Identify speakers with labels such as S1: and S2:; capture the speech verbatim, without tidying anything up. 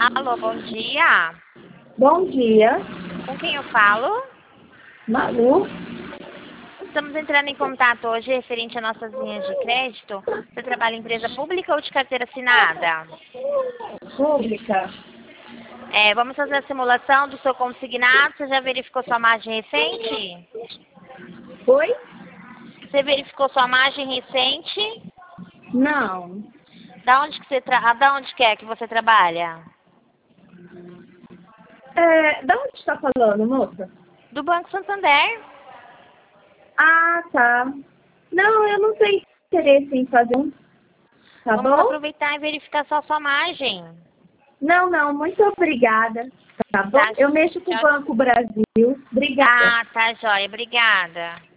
S1: Alô, bom dia.
S2: Bom dia,
S1: Com quem eu falo?
S2: Malu.
S1: Estamos entrando em contato hoje referente a nossas linhas de crédito. Você trabalha em empresa pública ou de carteira assinada?
S2: Pública.
S1: É, vamos fazer a simulação do seu consignado. Você já verificou sua margem recente?
S2: Oi?
S1: Você verificou sua margem recente?
S2: Não.
S1: Da onde que você tra... da onde que é que você trabalha?
S2: É, da onde está falando, moça?
S1: Do Banco Santander.
S2: Ah, tá. Não, eu não tenho interesse em fazer um. Tá
S1: Vamos
S2: bom?
S1: aproveitar e verificar só sua margem.
S2: Não, não, muito obrigada. Tá bom?
S1: Tá.
S2: Eu mexo com o
S1: Tchau.
S2: Banco Brasil. Obrigada.
S1: Ah, tá, joia. Obrigada.